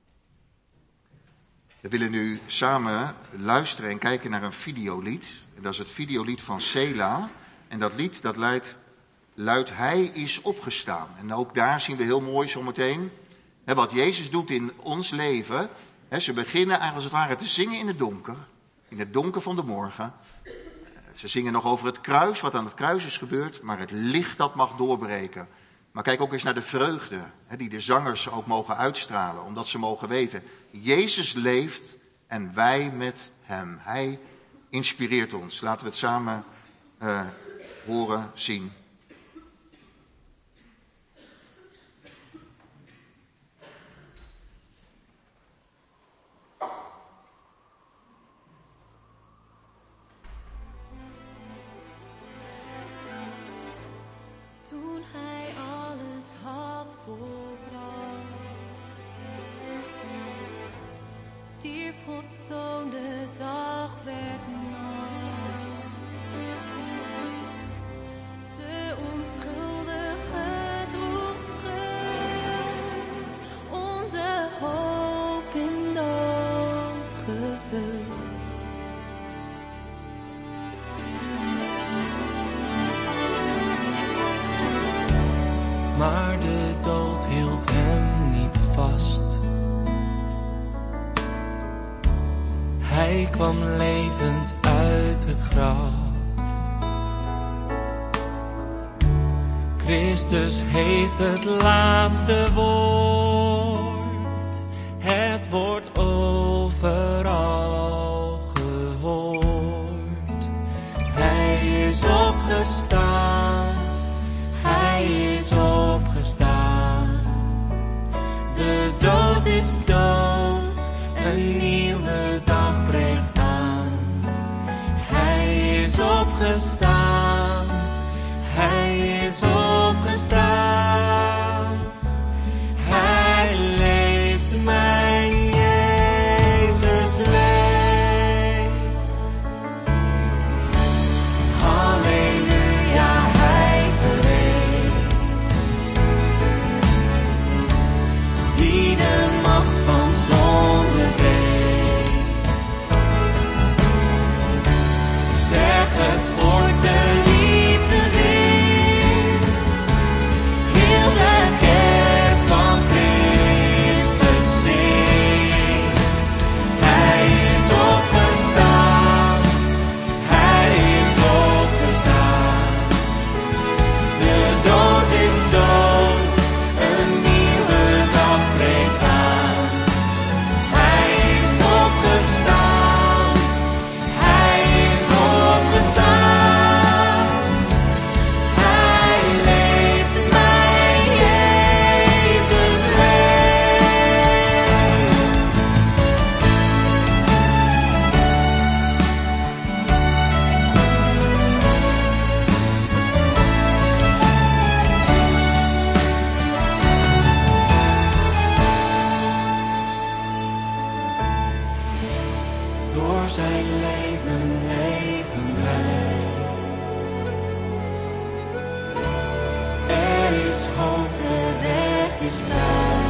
We willen nu samen luisteren en kijken naar een videolied. En dat is het videolied van Sela. En dat lied dat luidt Hij is opgestaan. En ook daar zien we heel mooi zometeen wat Jezus doet in ons leven. Ze beginnen als het ware te zingen in het donker. In het donker van de morgen. Ze zingen nog over het kruis, wat aan het kruis is gebeurd. Maar het licht dat mag doorbreken. Maar kijk ook eens naar de vreugde die de zangers ook mogen uitstralen. Omdat ze mogen weten, Jezus leeft en wij met hem. Hij inspireert ons. Laten we het samen horen, zien. Toen hij alles had volbracht, stierf Gods Zoon, de dag werd nacht. De onschuldige droeg schuld, onze hoop in dood gehuld. Maar de dood hield hem niet vast. Hij kwam levend uit het graf. Christus heeft het laatste woord. Het wordt overal gehoord. Hij is opgestaan. Hij is opgestaan. De dood is dood. Een nieuwe dag breekt aan. Hij is opgestaan. Hij is opgestaan. Hij leeft, mijn Jezus. door zijn leven leven wij. Er is hoop, de weg is vrij.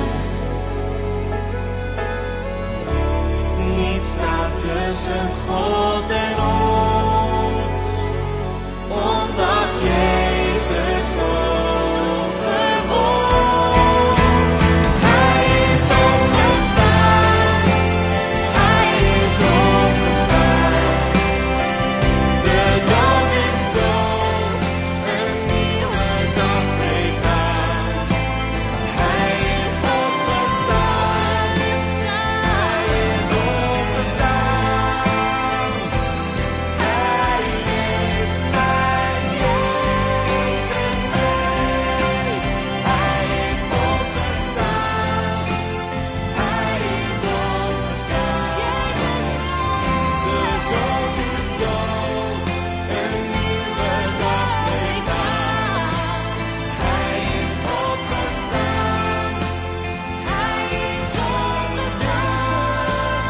Niets staat tussen God en ons, omdat Jezus God verwon. Hij is opgestaan, hij is opgestaan. De dood is dood, een nieuwe dag breekt aan. Hij is opgestaan, hij is opgestaan. Hij leeft mijn Jezus mee. Hij is opgestaan, hij is opgestaan. De dood is dood, een nieuwe dag breekt aan. Hij is opgestaan, hij is opgestaan.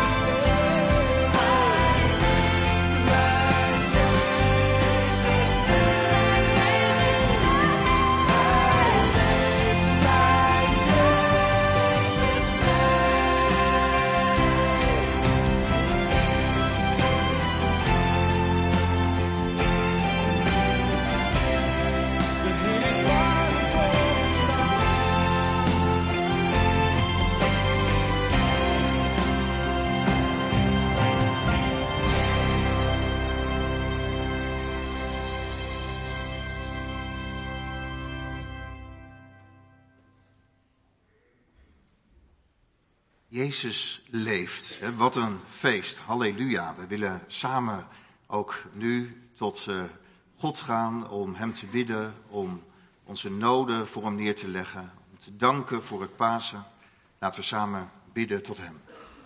Jezus leeft. Wat een feest. Halleluja. We willen samen ook nu tot God gaan om hem te bidden, om onze noden voor hem neer te leggen, om te danken voor het Pasen. Laten we samen bidden tot hem.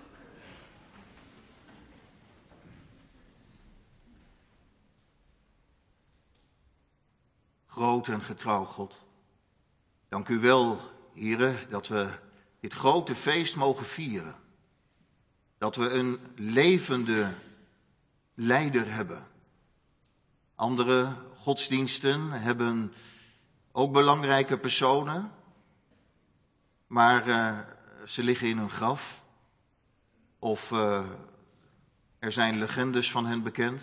Groot en getrouw God, dank u wel, Here, dat we dit grote feest mogen vieren. Dat we een levende leider hebben. Andere godsdiensten hebben ook belangrijke personen, maar ze liggen in hun graf. Of er zijn legendes van hen bekend.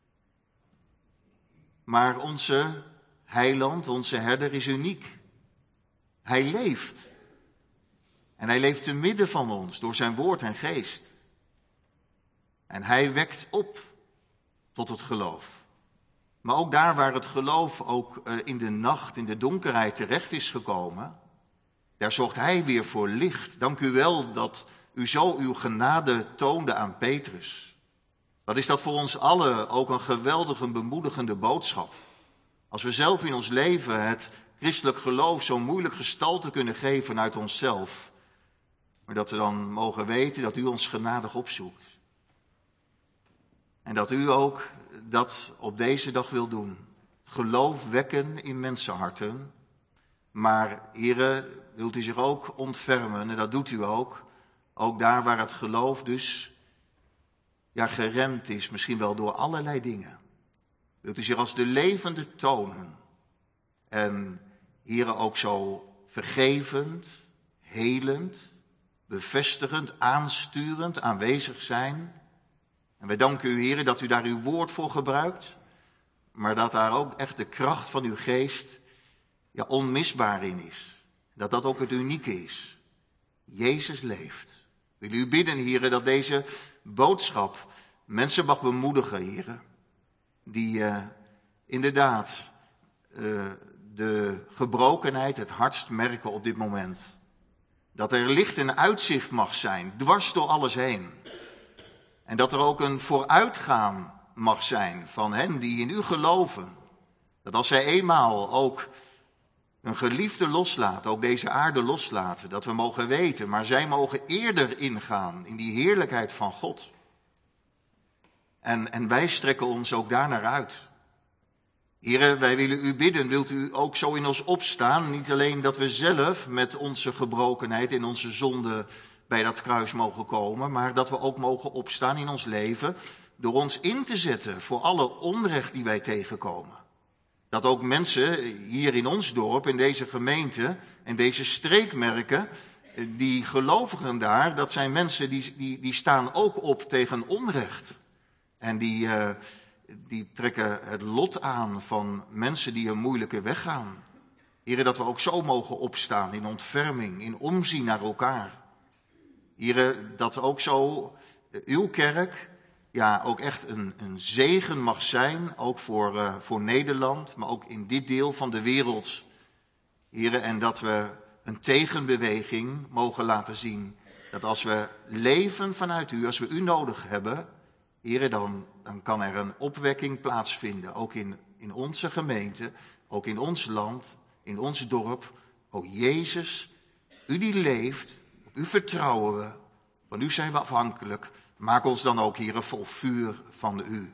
Maar onze heiland, onze herder is uniek. Hij leeft. En hij leeft te midden van ons door zijn woord en geest. En hij wekt op tot het geloof. Maar ook daar waar het geloof ook in de nacht, in de donkerheid terecht is gekomen, daar zorgt hij weer voor licht. Dank u wel dat u zo uw genade toonde aan Petrus. Wat is dat voor ons allen ook een geweldige, bemoedigende boodschap. Als we zelf in ons leven het christelijk geloof zo moeilijk gestalte kunnen geven vanuit onszelf, maar dat we dan mogen weten dat u ons genadig opzoekt. En dat u ook dat op deze dag wil doen. Geloof wekken in mensenharten. Maar, Heere, wilt u zich ook ontfermen, en dat doet u ook. Ook daar waar het geloof dus geremd is, misschien wel door allerlei dingen. Wilt u zich als de levende tonen. En, Heere, ook zo vergevend, helend, bevestigend, aansturend aanwezig zijn. En wij danken u, Heer, dat u daar uw woord voor gebruikt, maar dat daar ook echt de kracht van uw geest onmisbaar in is. Dat dat ook het unieke is. Jezus leeft. Wil u bidden, Heer, dat deze boodschap mensen mag bemoedigen, Heer, die inderdaad de gebrokenheid het hardst merken op dit moment. Dat er licht en uitzicht mag zijn, dwars door alles heen. En dat er ook een vooruitgaan mag zijn van hen die in u geloven. Dat als zij eenmaal ook een geliefde loslaten, ook deze aarde loslaten, dat we mogen weten, maar zij mogen eerder ingaan in die heerlijkheid van God. En wij strekken ons ook daarnaar uit. Here, wij willen u bidden, wilt u ook zo in ons opstaan, niet alleen dat we zelf met onze gebrokenheid en onze zonde bij dat kruis mogen komen, maar dat we ook mogen opstaan in ons leven door ons in te zetten voor alle onrecht die wij tegenkomen. Dat ook mensen hier in ons dorp, in deze gemeente en deze streek merken, die gelovigen daar, dat zijn mensen die staan ook op tegen onrecht. En die trekken het lot aan van mensen die een moeilijke weg gaan. Heren, dat we ook zo mogen opstaan in ontferming, in omzien naar elkaar. Heren, dat ook zo uw kerk ook echt een zegen mag zijn, ook voor Nederland, maar ook in dit deel van de wereld. Heren, en dat we een tegenbeweging mogen laten zien. Dat als we leven vanuit u, als we u nodig hebben, heren, dan kan er een opwekking plaatsvinden. Ook in onze gemeente, ook in ons land, in ons dorp. O Jezus, u die leeft, op u vertrouwen we, van u zijn we afhankelijk. Maak ons dan ook, heren, vol vuur van u.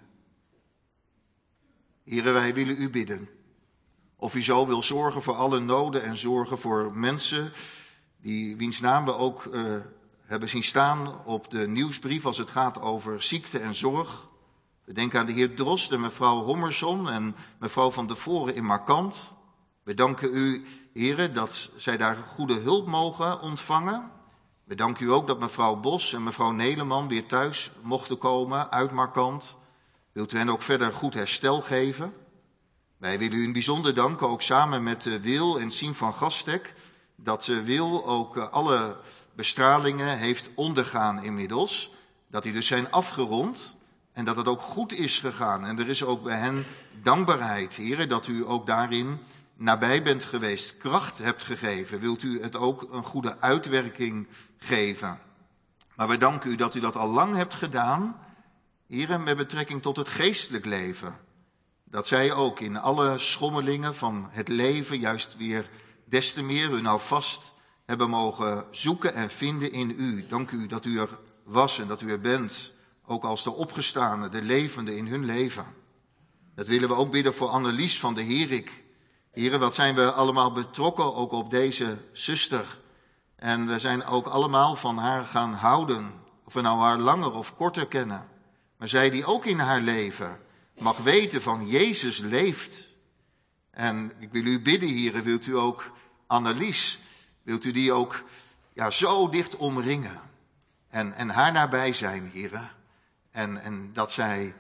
Heren, wij willen u bidden. Of u zo wil zorgen voor alle noden en zorgen voor mensen wiens naam we ook hebben zien staan op de nieuwsbrief als het gaat over ziekte en zorg. We denken aan de heer Drost en mevrouw Hommerson en mevrouw van de Voren in Markant. We danken u, heren, dat zij daar goede hulp mogen ontvangen. We danken u ook dat mevrouw Bos en mevrouw Neleman weer thuis mochten komen uit Markant. Wilt u hen ook verder goed herstel geven? Wij willen u een bijzonder danken, ook samen met Wil en Sien van Gastek, dat Wil ook alle bestralingen heeft ondergaan inmiddels. Dat die dus zijn afgerond en dat het ook goed is gegaan. En er is ook bij hen dankbaarheid, heren, dat u ook daarin nabij bent geweest, kracht hebt gegeven. Wilt u het ook een goede uitwerking geven? Maar we danken u dat u dat al lang hebt gedaan, heren, met betrekking tot het geestelijk leven. Dat zij ook in alle schommelingen van het leven juist weer des te meer u nou vast hebben mogen zoeken en vinden in u. Dank u dat u er was en dat u er bent, ook als de opgestane, de levende in hun leven. Dat willen we ook bidden voor Annelies van de Herik. Heren, wat zijn we allemaal betrokken ook op deze zuster. En we zijn ook allemaal van haar gaan houden, of we nou haar langer of korter kennen. Maar zij die ook in haar leven mag weten van Jezus leeft. En ik wil u bidden, heren, wilt u ook Annelies, wilt u die ook zo dicht omringen. En haar nabij zijn, heren. En dat zij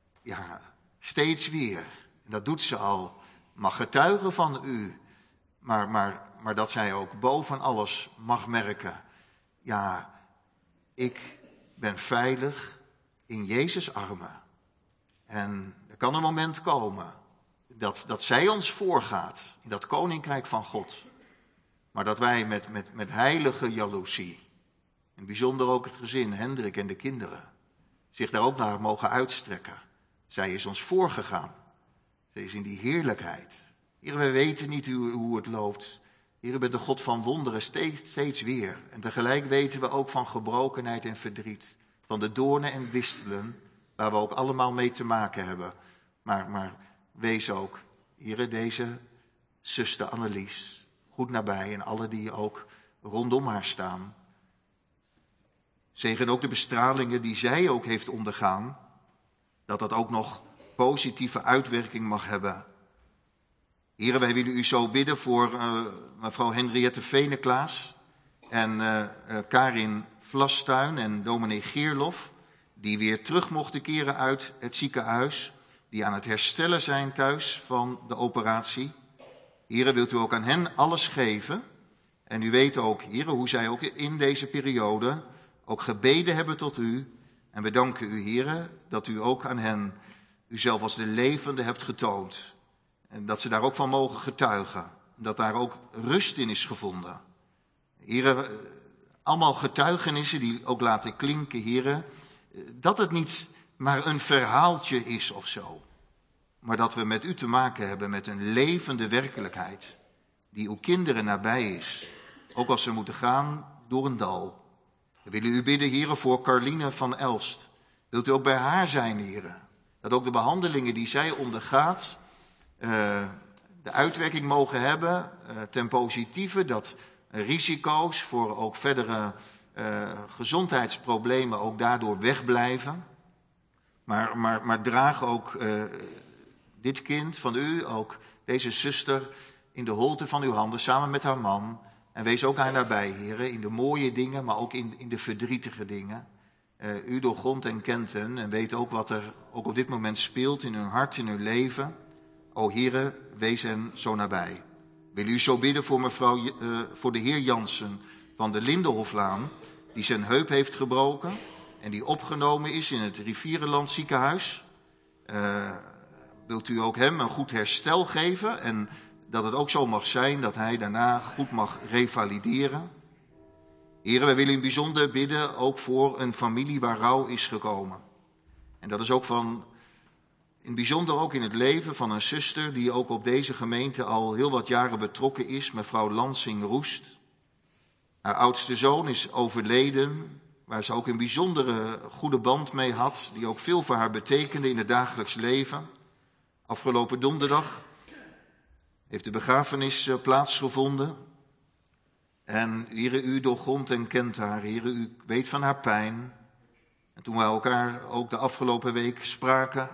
steeds weer, en dat doet ze al, mag getuigen van u. Maar dat zij ook boven alles mag merken. Ja, ik ben veilig in Jezus' armen. En er kan een moment komen dat zij ons voorgaat in dat koninkrijk van God. Maar dat wij met heilige jaloezie, in bijzonder ook het gezin, Hendrik en de kinderen, zich daar ook naar mogen uitstrekken. Zij is ons voorgegaan. Zij is in die heerlijkheid. Heer, wij weten niet hoe het loopt. Heer, u bent de God van wonderen steeds weer. En tegelijk weten we ook van gebrokenheid en verdriet. Van de doornen en distelen, waar we ook allemaal mee te maken hebben. Maar wees ook, Heer, deze zuster Annelies goed nabij en alle die ook rondom haar staan. Zegen ook de bestralingen die zij ook heeft ondergaan, dat ook nog positieve uitwerking mag hebben. Heren, wij willen u zo bidden voor mevrouw Henriette Veneklaas en Karin Vlastuin en dominee Geerlof, die weer terug mochten keren uit het ziekenhuis, die aan het herstellen zijn thuis van de operatie. Heren, wilt u ook aan hen alles geven? En u weet ook, heren, hoe zij ook in deze periode ook gebeden hebben tot u. En we danken u, heren, dat u ook aan hen uzelf als de levende hebt getoond. En dat ze daar ook van mogen getuigen. Dat daar ook rust in is gevonden. Heren, allemaal getuigenissen die ook laten klinken, heren, dat het niet maar een verhaaltje is of zo. Maar dat we met u te maken hebben met een levende werkelijkheid. Die uw kinderen nabij is. Ook als ze moeten gaan door een dal. We willen u bidden, heren, voor Carline van Elst. Wilt u ook bij haar zijn, heren? Dat ook de behandelingen die zij ondergaat de uitwerking mogen hebben ten positieve. Dat risico's voor ook verdere gezondheidsproblemen ook daardoor wegblijven. Maar draag ook dit kind van u, ook deze zuster, in de holte van uw handen, samen met haar man. En wees ook haar nabij, heren, in de mooie dingen, maar ook in de verdrietige dingen. U doorgrondt en kent hen en weet ook wat er ook op dit moment speelt in hun hart, in hun leven. O heren, wees hen zo nabij. Wil u zo bidden voor de heer Jansen van de Lindenhoflaan, die zijn heup heeft gebroken en die opgenomen is in het Rivierenland ziekenhuis. Wilt u ook hem een goed herstel geven en dat het ook zo mag zijn dat hij daarna goed mag revalideren. Heren, wij willen in bijzonder bidden ook voor een familie waar rouw is gekomen. En dat is ook in het bijzonder ook in het leven van een zuster die ook op deze gemeente al heel wat jaren betrokken is, mevrouw Lansing-Roest. Haar oudste zoon is overleden, waar ze ook een bijzondere goede band mee had, die ook veel voor haar betekende in het dagelijks leven. Afgelopen donderdag heeft de begrafenis plaatsgevonden. En Heere, u doorgrondt en kent haar. Heere, u weet van haar pijn. En toen wij elkaar ook de afgelopen week spraken,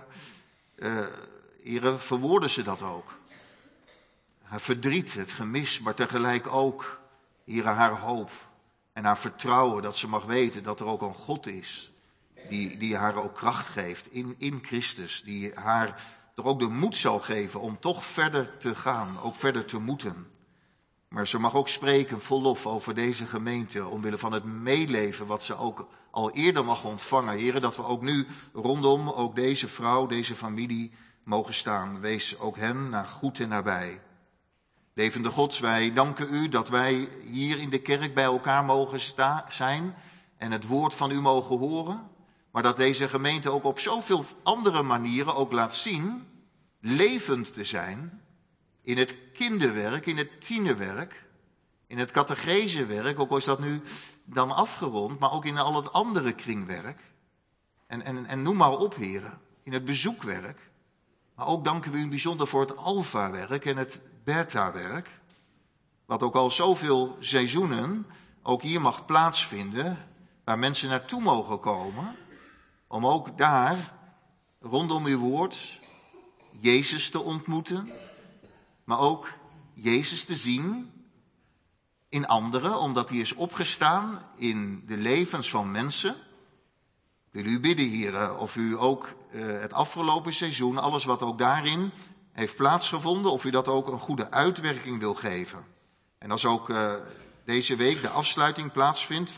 Heere, verwoordde ze dat ook. Haar verdriet, het gemis, maar tegelijk ook, Heere, haar hoop en haar vertrouwen dat ze mag weten dat er ook een God is die haar ook kracht geeft in Christus, die haar er ook de moed zal geven om toch verder te gaan, ook verder te moeten. Maar ze mag ook spreken vol lof over deze gemeente, omwille van het meeleven wat ze ook al eerder mag ontvangen. Heren, dat we ook nu rondom ook deze vrouw, deze familie mogen staan. Wees ook hen goed en nabij. Levende God, wij danken u dat wij hier in de kerk bij elkaar mogen zijn en het woord van u mogen horen. Maar dat deze gemeente ook op zoveel andere manieren ook laat zien levend te zijn in het kinderwerk, in het tienerwerk, in het catechesewerk, ook al is dat nu dan afgerond, maar ook in al het andere kringwerk. En noem maar op, heren, in het bezoekwerk. Maar ook danken we u bijzonder voor het alfa-werk en het beta-werk, wat ook al zoveel seizoenen ook hier mag plaatsvinden, waar mensen naartoe mogen komen, om ook daar, rondom uw woord, Jezus te ontmoeten, maar ook Jezus te zien in anderen, omdat hij is opgestaan in de levens van mensen. Ik wil u bidden, heren, of u ook het afgelopen seizoen, alles wat ook daarin heeft plaatsgevonden, of u dat ook een goede uitwerking wil geven. En als ook deze week de afsluiting plaatsvindt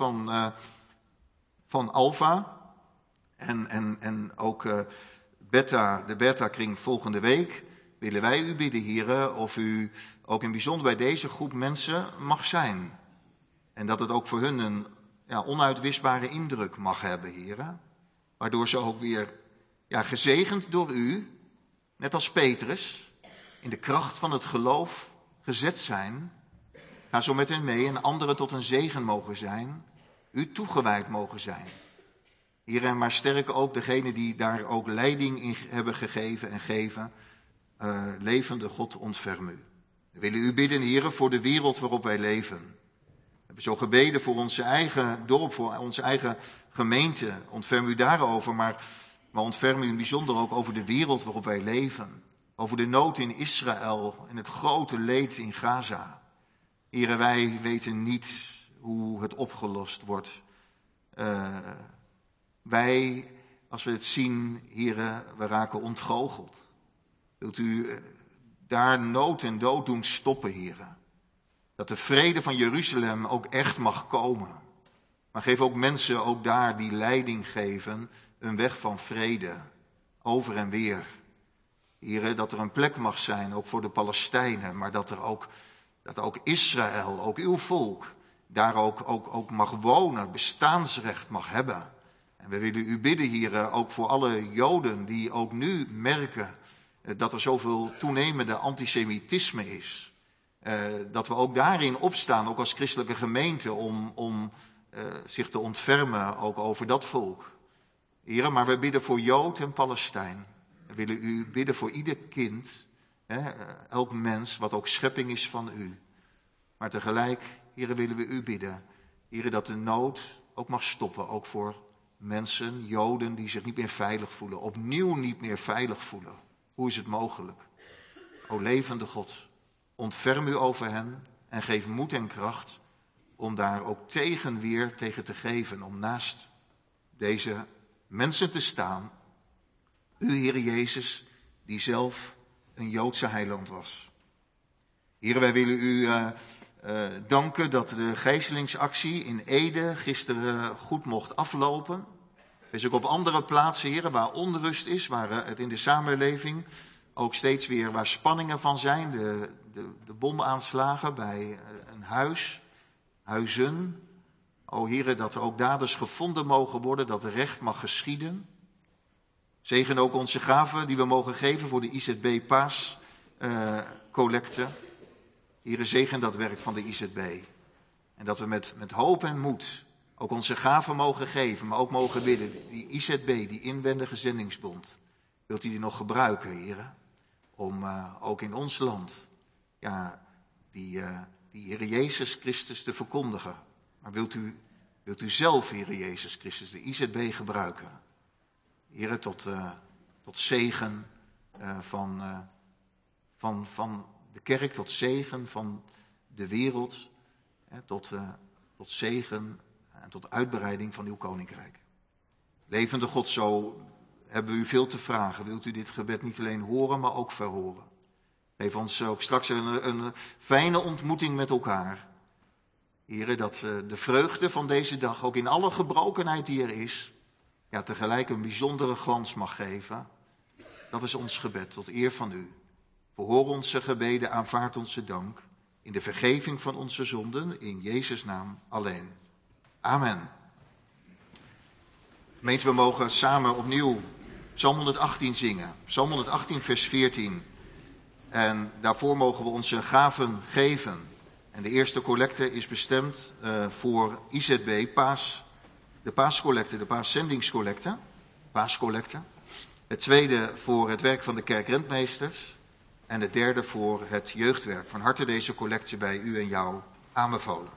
van Alpha en ook de Beta-kring volgende week, willen wij u bidden, heren, of u ook in bijzonder bij deze groep mensen mag zijn. En dat het ook voor hun een onuitwisbare indruk mag hebben, heren. Waardoor ze ook weer gezegend door u, net als Petrus, in de kracht van het geloof gezet zijn. Ga zo met hen mee en anderen tot een zegen mogen zijn, u toegewijd mogen zijn. Heren, maar sterk ook degenen die daar ook leiding in hebben gegeven en geven. Levende God, ontferm u. We willen u bidden, heren, voor de wereld waarop wij leven. We hebben zo gebeden voor onze eigen dorp, voor onze eigen gemeente. Ontferm u daarover, maar ontferm u in bijzonder ook over de wereld waarop wij leven. Over de nood in Israël en het grote leed in Gaza. Heren, wij weten niet hoe het opgelost wordt. Wij, als we het zien, heren, we raken ontgoocheld. Wilt u daar nood en dood doen stoppen, heren? Dat de vrede van Jeruzalem ook echt mag komen. Maar geef ook mensen ook daar die leiding geven, een weg van vrede, over en weer. Heren, dat er een plek mag zijn, ook voor de Palestijnen, maar dat ook Israël, ook uw volk, daar ook mag wonen, bestaansrecht mag hebben. En we willen u bidden, heren, ook voor alle Joden die ook nu merken dat er zoveel toenemende antisemitisme is. Dat we ook daarin opstaan, ook als christelijke gemeente, om zich te ontfermen ook over dat volk. Heren, maar we bidden voor Jood en Palestijn. We willen u bidden voor ieder kind, elk mens, wat ook schepping is van u. Maar tegelijk, heren, willen we u bidden. Here, dat de nood ook mag stoppen, ook voor mensen, Joden, die zich niet meer veilig voelen, opnieuw niet meer veilig voelen. Hoe is het mogelijk? O levende God, ontferm u over hen en geef moed en kracht om daar ook tegenweer tegen te geven, om naast deze mensen te staan. U, Heer Jezus, die zelf een Joodse heiland was. Heer, wij willen u danken dat de gijzelingsactie in Ede gisteren goed mocht aflopen. Wees ook op andere plaatsen, Heer, waar onrust is, waar het in de samenleving ook steeds weer waar spanningen van zijn. De bomaanslagen bij een huis, huizen. O Heer, dat er ook daders gevonden mogen worden, dat er recht mag geschieden. Zegen ook onze gaven die we mogen geven voor de IZB paascollecte. Heere, zegen dat werk van de IZB. En dat we met hoop en moed ook onze gaven mogen geven, maar ook mogen bidden. Die IZB, die inwendige zendingsbond, wilt u die nog gebruiken, Heere? Om ook in ons land, die Heere Jezus Christus te verkondigen. Maar wilt u zelf, Heere Jezus Christus, de IZB gebruiken? Heere, tot zegen van de kerk, tot zegen van de wereld, tot zegen en tot uitbreiding van uw koninkrijk. Levende God, zo hebben we u veel te vragen. Wilt u dit gebed niet alleen horen, maar ook verhoren? Geef ons ook straks een fijne ontmoeting met elkaar. Heere, dat de vreugde van deze dag, ook in alle gebrokenheid die er is, tegelijk een bijzondere glans mag geven. Dat is ons gebed, tot eer van u. Verhoor onze gebeden, aanvaard onze dank. In de vergeving van onze zonden, in Jezus' naam alleen. Amen. Gemeente, we mogen samen opnieuw Psalm 118 zingen. Psalm 118, vers 14. En daarvoor mogen we onze gaven geven. En de eerste collecte is bestemd voor IZB, de paascollecte, de paaszendingscollecte. Het tweede voor het werk van de kerkrentmeesters. En het derde voor het jeugdwerk. Van harte deze collecte bij u en jou aanbevolen.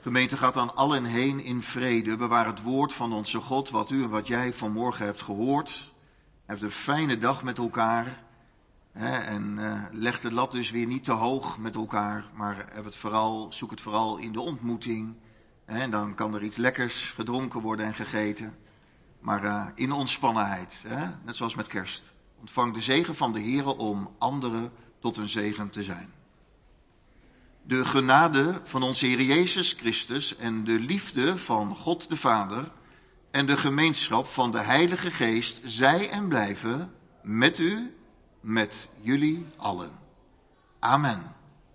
Gemeente, gaat dan allen heen in vrede. Bewaar het woord van onze God, wat u en wat jij vanmorgen hebt gehoord. Heb een fijne dag met elkaar. En leg de lat dus weer niet te hoog met elkaar. Maar zoek het vooral in de ontmoeting. En dan kan er iets lekkers gedronken worden en gegeten. Maar in ontspannenheid, net zoals met kerst. Ontvang de zegen van de Heere om anderen tot een zegen te zijn. De genade van onze Heer Jezus Christus en de liefde van God de Vader en de gemeenschap van de Heilige Geest zij en blijven met u, met jullie allen. Amen.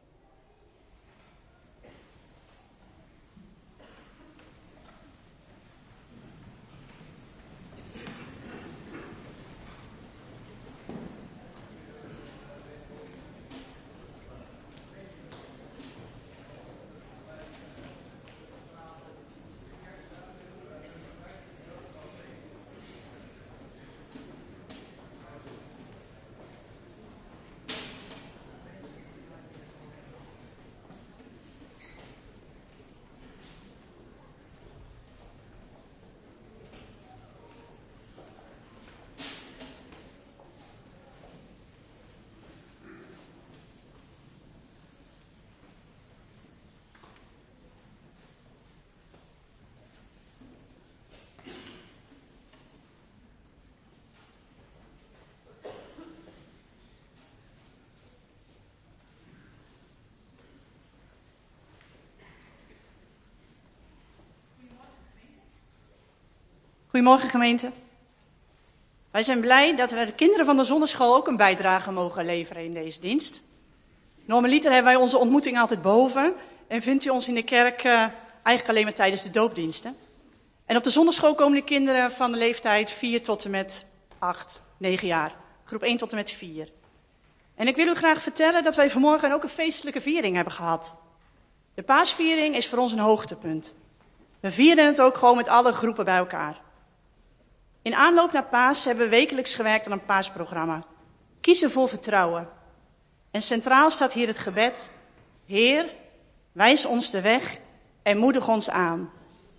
Goedemorgen gemeente. Wij zijn blij dat we de kinderen van de zonneschool ook een bijdrage mogen leveren in deze dienst. Normaliter hebben wij onze ontmoeting altijd boven en vindt u ons in de kerk eigenlijk alleen maar tijdens de doopdiensten. En op de zonneschool komen de kinderen van de leeftijd 4 tot en met 8, 9 jaar. Groep 1 tot en met 4. En ik wil u graag vertellen dat wij vanmorgen ook een feestelijke viering hebben gehad. De paasviering is voor ons een hoogtepunt. We vieren het ook gewoon met alle groepen bij elkaar. In aanloop naar Paas hebben we wekelijks gewerkt aan een paasprogramma. Kiezen voor vertrouwen. En centraal staat hier het gebed. Heer, wijs ons de weg en moedig ons aan.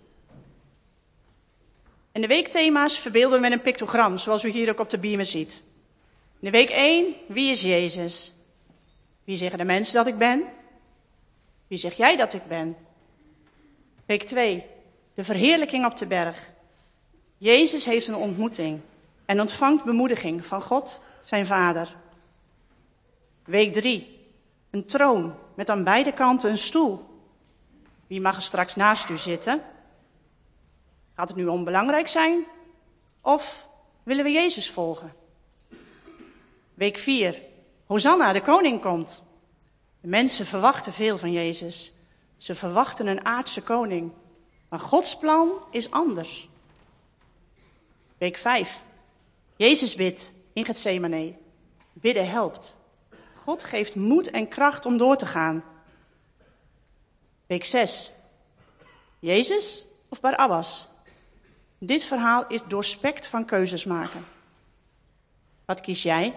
En de weekthema's verbeelden we met een pictogram, zoals u hier ook op de beamer ziet. In de week 1, wie is Jezus? Wie zeggen de mensen dat ik ben? Wie zeg jij dat ik ben? Week 2, de verheerlijking op de berg. Jezus heeft een ontmoeting en ontvangt bemoediging van God, zijn Vader. Week 3, een troon met aan beide kanten een stoel. Wie mag er straks naast u zitten? Gaat het nu onbelangrijk zijn? Of willen we Jezus volgen? Week 4, Hosanna, de koning komt. De mensen verwachten veel van Jezus. Ze verwachten een aardse koning. Maar Gods plan is anders. Week 5. Jezus bidt in Getsemane. Bidden helpt. God geeft moed en kracht om door te gaan. Week 6. Jezus of Barabbas? Dit verhaal is doorspekt van keuzes maken. Wat kies jij?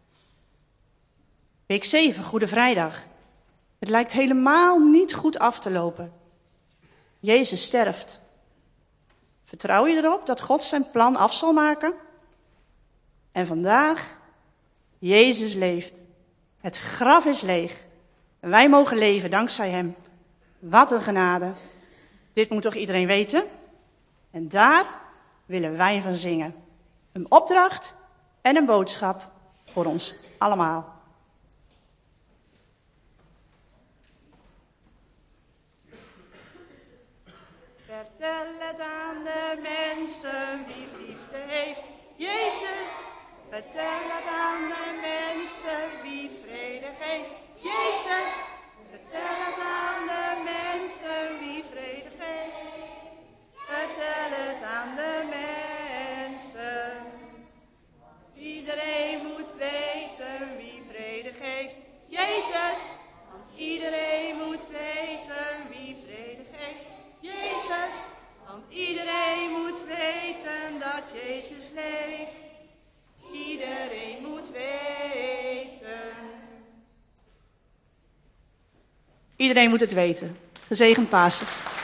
Week 7, Goede Vrijdag. Het lijkt helemaal niet goed af te lopen. Jezus sterft. Vertrouw je erop dat God zijn plan af zal maken? En vandaag, Jezus leeft. Het graf is leeg. En wij mogen leven dankzij hem. Wat een genade. Dit moet toch iedereen weten? En daar willen wij van zingen. Een opdracht en een boodschap voor ons allemaal. Vertel het aan de mensen wie liefde heeft. Jezus, vertel het aan de mensen wie vrede geeft. Jezus, vertel het aan de mensen wie vrede geeft. Vertel het aan de mensen. Iedereen moet weten wie vrede geeft. Jezus, want iedereen moet weten wie vrede geeft. Jezus, want iedereen moet weten dat Jezus leeft. Iedereen moet weten. Iedereen moet het weten. Gezegend Pasen.